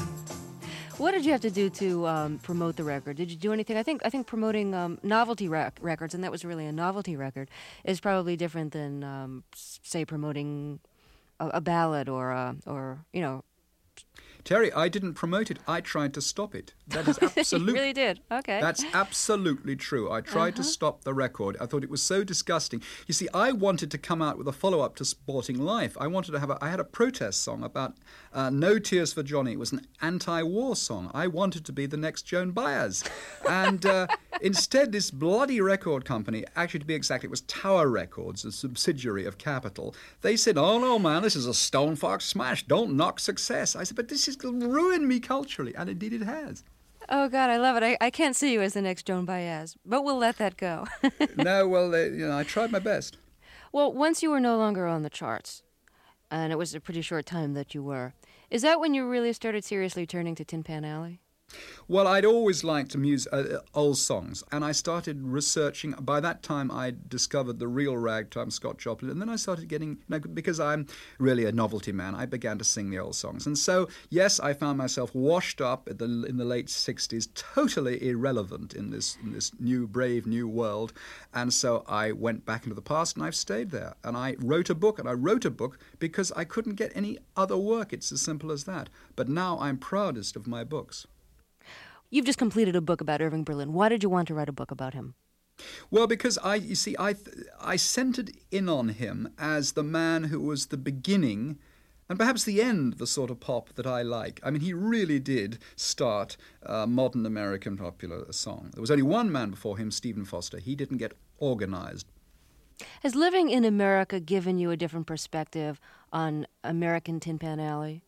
What did you have to do to um, promote the record? Did you do anything? I think I think promoting um, novelty rec- records, and that was really a novelty record, is probably different than, um, s- say, promoting a, a ballad or, a, or you know... Terry, I didn't promote it. I tried to stop it. That is You absolutely... really did? Okay. That's absolutely true. I tried to stop the record. I thought it was so disgusting. You see, I wanted to come out with a follow-up to Sporting Life. I wanted to have a... I had a protest song about uh, No Tears for Johnny. It was an anti-war song. I wanted to be the next Joan Baez. And uh, instead, this bloody record company, actually to be exact, it was Tower Records, a subsidiary of Capitol, they said, "Oh, no, man, this is a Stone Fox smash. Don't knock success." I said, "But this is going to ruin me culturally." And indeed it has. Oh, God, I love it. I, I can't see you as the next Joan Baez, but we'll let that go. No, well, uh, you know, I tried my best. Well, once you were no longer on the charts, and it was a pretty short time that you were, is that when you really started seriously turning to Tin Pan Alley? Well, I'd always liked music, uh, old songs, and I started researching. By that time, I discovered the real ragtime Scott Joplin, and then I started getting, you know, because I'm really a novelty man, I began to sing the old songs. And so, yes, I found myself washed up in the, in the late sixties, totally irrelevant in this, in this new, brave new world. And so I went back into the past, and I've stayed there. And I wrote a book, and I wrote a book because I couldn't get any other work. It's as simple as that. But now I'm proudest of my books. You've just completed a book about Irving Berlin. Why did you want to write a book about him? Well, because I, you see, I, I centered in on him as the man who was the beginning and perhaps the end of the sort of pop that I like. I mean, he really did start uh, modern American popular song. There was only one man before him, Stephen Foster. He didn't get organized. Has living in America given you a different perspective on American Tin Pan Alley?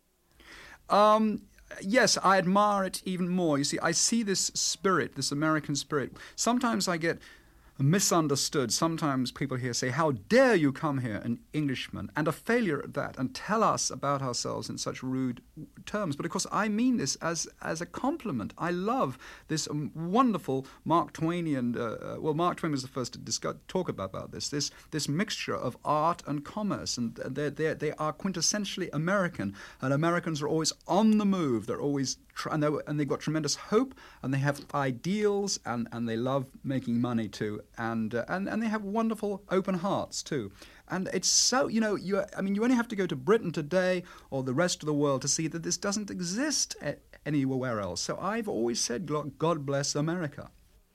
Um... Yes, I admire it even more. You see, I see this spirit, this American spirit. Sometimes I get misunderstood. Sometimes people here say, "How dare you come here, an Englishman, and a failure at that, and tell us about ourselves in such rude terms." But of course, I mean this as as a compliment. I love this um, wonderful Mark Twainian. Uh, uh, well, Mark Twain was the first to discuss, talk about, about this. This this mixture of art and commerce, and they they they are quintessentially American. And Americans are always on the move. They're always tr- and, and they've got tremendous hope, and they have ideals, and, and they love making money too. And, uh, and and they have wonderful open hearts too, and it's so you know you I mean you only have to go to Britain today or the rest of the world to see that this doesn't exist a- anywhere else. So I've always said, God bless America.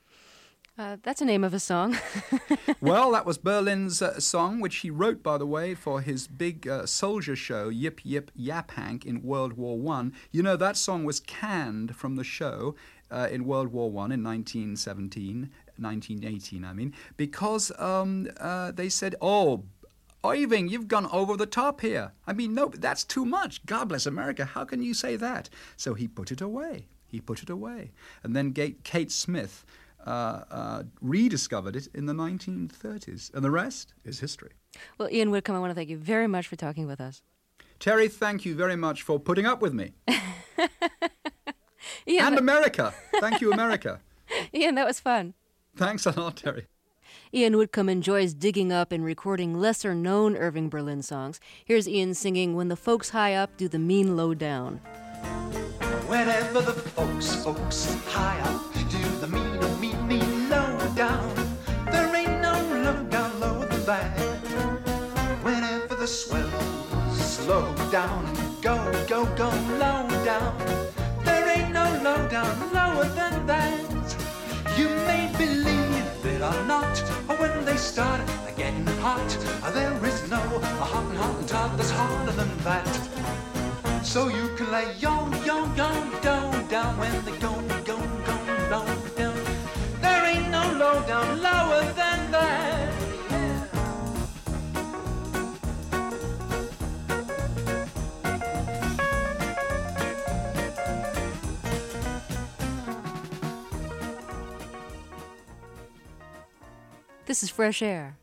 Uh, that's the name of a song. Well, that was Berlin's uh, song, which he wrote, by the way, for his big uh, soldier show, Yip Yip Yap Hank, in World War One. You know, that song was canned from the show uh, in World War One in nineteen seventeen. nineteen eighteen, I mean, because um, uh, they said, "Oh, Irving, you've gone over the top here. I mean, no, that's too much. God bless America. How can you say that?" So he put it away. he put it away. And then Kate Smith uh, uh, rediscovered it in the nineteen thirties. And the rest is history. Well, Ian Whitcomb, I want to thank you very much for talking with us. Terry, thank you very much for putting up with me. Ian, and America. Thank you, America. Ian, that was fun. Thanks a lot, Terry. Ian Whitcomb enjoys digging up and recording lesser-known Irving Berlin songs. Here's Ian singing When the Folks High Up Do the Mean Low Down. Whenever the folks, folks high up do the mean, oh, mean, mean low down, there ain't no low down lower than that. Whenever the swells slow down and go, go, go low down, there ain't no low down lower than that. You may believe it or not, when they start getting hot, there is no hot and hot and top that's harder than that. So you can lay yo, yo, yo, down, down when they go, go, go, low down. There ain't no low down lower than that. This is Fresh Air.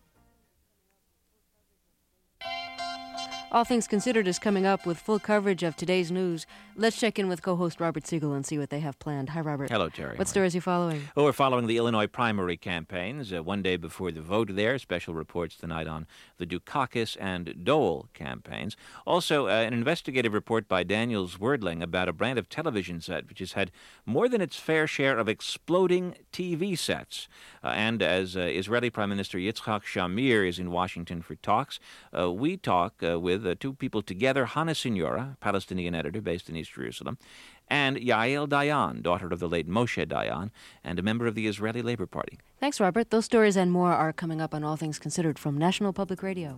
All Things Considered is coming up with full coverage of today's news. Let's check in with co-host Robert Siegel and see what they have planned. Hi, Robert. Hello, Terry. What stories are you following? Well, we're following the Illinois primary campaigns. Uh, one day before the vote there, special reports tonight on the Dukakis and Dole campaigns. Also, uh, an investigative report by Daniel Zwerdling about a brand of television set which has had more than its fair share of exploding T V sets. Uh, and as uh, Israeli Prime Minister Yitzhak Shamir is in Washington for talks, uh, we talk uh, with uh, two people together, Hannah Signora, Palestinian editor based in East Jerusalem, and Yael Dayan, daughter of the late Moshe Dayan, and a member of the Israeli Labor Party. Thanks, Robert. Those stories and more are coming up on All Things Considered from National Public Radio.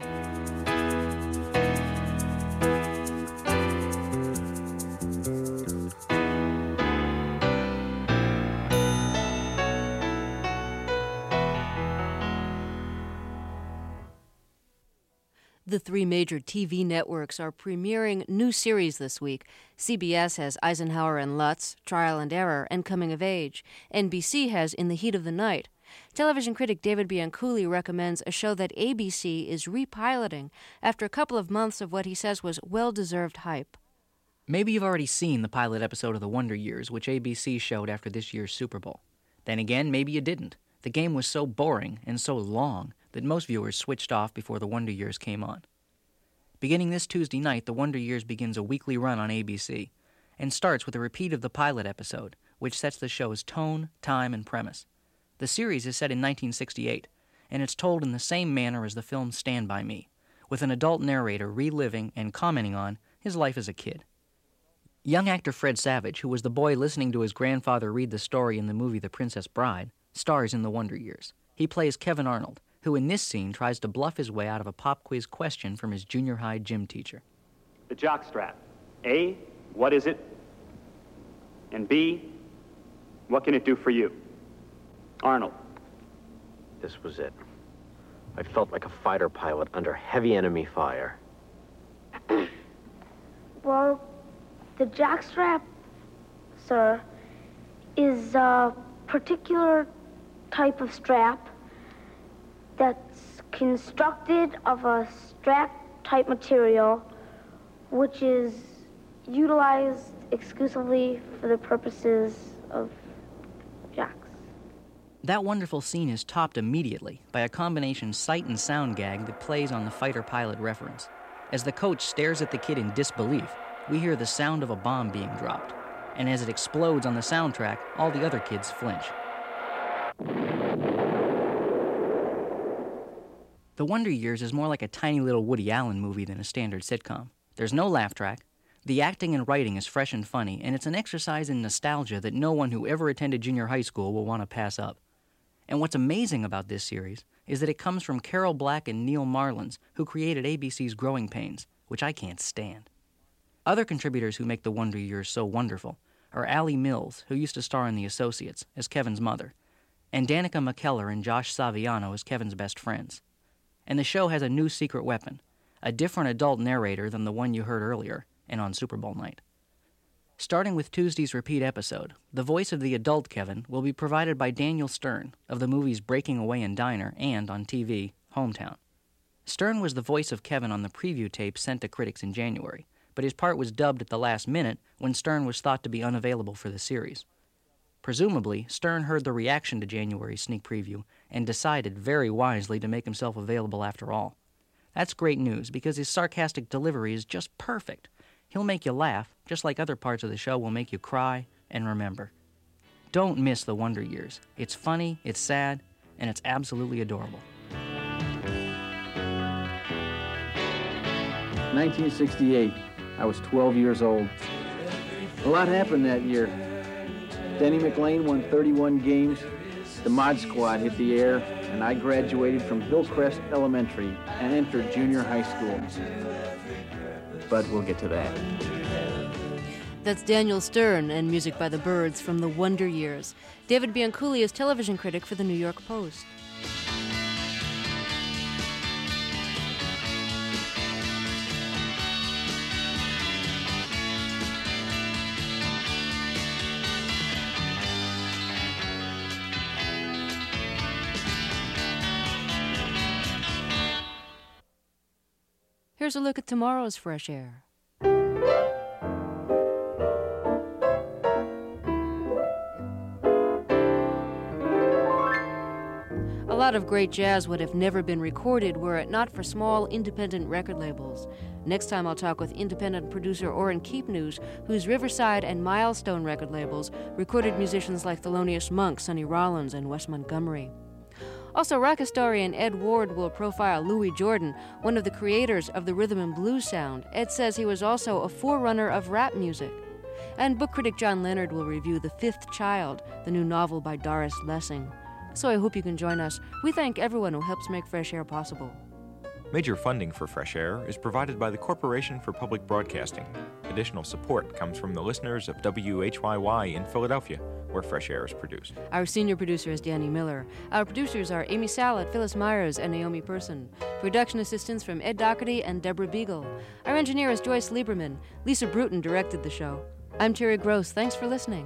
The three major T V networks are premiering new series this week. C B S has Eisenhower and Lutz, Trial and Error, and Coming of Age. N B C has In the Heat of the Night. Television critic David Bianculli recommends a show that A B C is repiloting after a couple of months of what he says was well-deserved hype. Maybe you've already seen the pilot episode of The Wonder Years, which A B C showed after this year's Super Bowl. Then again, maybe you didn't. The game was so boring and so long that most viewers switched off before The Wonder Years came on. Beginning this Tuesday night, The Wonder Years begins a weekly run on A B C and starts with a repeat of the pilot episode, which sets the show's tone, time, and premise. The series is set in nineteen sixty-eight, and it's told in the same manner as the film Stand By Me, with an adult narrator reliving and commenting on his life as a kid. Young actor Fred Savage, who was the boy listening to his grandfather read the story in the movie The Princess Bride, stars in The Wonder Years. He plays Kevin Arnold, who in this scene tries to bluff his way out of a pop quiz question from his junior high gym teacher. The jockstrap. A, what is it? And B, what can it do for you? Arnold. This was it. I felt like a fighter pilot under heavy enemy fire. Well, the jockstrap, sir, is a particular type of strap that's constructed of a strap-type material which is utilized exclusively for the purposes of jocks. That wonderful scene is topped immediately by a combination sight and sound gag that plays on the fighter pilot reference. As the coach stares at the kid in disbelief, we hear the sound of a bomb being dropped. And as it explodes on the soundtrack, all the other kids flinch. The Wonder Years is more like a tiny little Woody Allen movie than a standard sitcom. There's no laugh track. The acting and writing is fresh and funny, and it's an exercise in nostalgia that no one who ever attended junior high school will want to pass up. And what's amazing about this series is that it comes from Carol Black and Neil Marlins, who created A B C's Growing Pains, which I can't stand. Other contributors who make The Wonder Years so wonderful are Allie Mills, who used to star in The Associates, as Kevin's mother, and Danica McKellar and Josh Saviano as Kevin's best friends. And the show has a new secret weapon, a different adult narrator than the one you heard earlier and on Super Bowl night. Starting with Tuesday's repeat episode, the voice of the adult Kevin will be provided by Daniel Stern of the movies Breaking Away and Diner and, on T V, Hometown. Stern was the voice of Kevin on the preview tape sent to critics in January, but his part was dubbed at the last minute when Stern was thought to be unavailable for the series. Presumably, Stern heard the reaction to January's sneak preview and decided very wisely to make himself available after all. That's great news because his sarcastic delivery is just perfect. He'll make you laugh, just like other parts of the show will make you cry and remember. Don't miss The Wonder Years. It's funny, it's sad, and it's absolutely adorable. nineteen sixty-eight. I was twelve years old. A lot happened that year. Denny McLean won thirty-one games, the Mod Squad hit the air, and I graduated from Hillcrest Elementary and entered junior high school. But we'll get to that. That's Daniel Stern and music by the Byrds from The Wonder Years. David Bianculli is television critic for the New York Post. Here's a look at tomorrow's Fresh Air. A lot of great jazz would have never been recorded were it not for small, independent record labels. Next time I'll talk with independent producer Orrin Keepnews, whose Riverside and Milestone record labels recorded musicians like Thelonious Monk, Sonny Rollins, and Wes Montgomery. Also, rock historian Ed Ward will profile Louis Jordan, one of the creators of the rhythm and blues sound. Ed says he was also a forerunner of rap music. And book critic John Leonard will review The Fifth Child, the new novel by Doris Lessing. So I hope you can join us. We thank everyone who helps make Fresh Air possible. Major funding for Fresh Air is provided by the Corporation for Public Broadcasting. Additional support comes from the listeners of W H Y Y in Philadelphia, where Fresh Air is produced. Our senior producer is Danny Miller. Our producers are Amy Sallet, Phyllis Myers, and Naomi Person. Production assistance from Ed Doherty and Deborah Beagle. Our engineer is Joyce Lieberman. Lisa Bruton directed the show. I'm Terry Gross. Thanks for listening.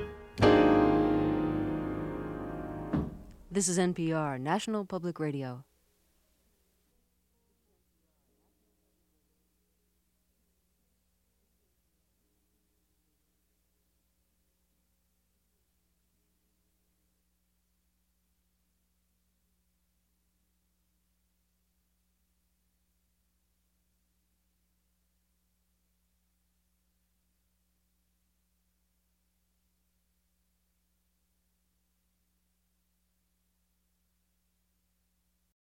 This is N P R, National Public Radio.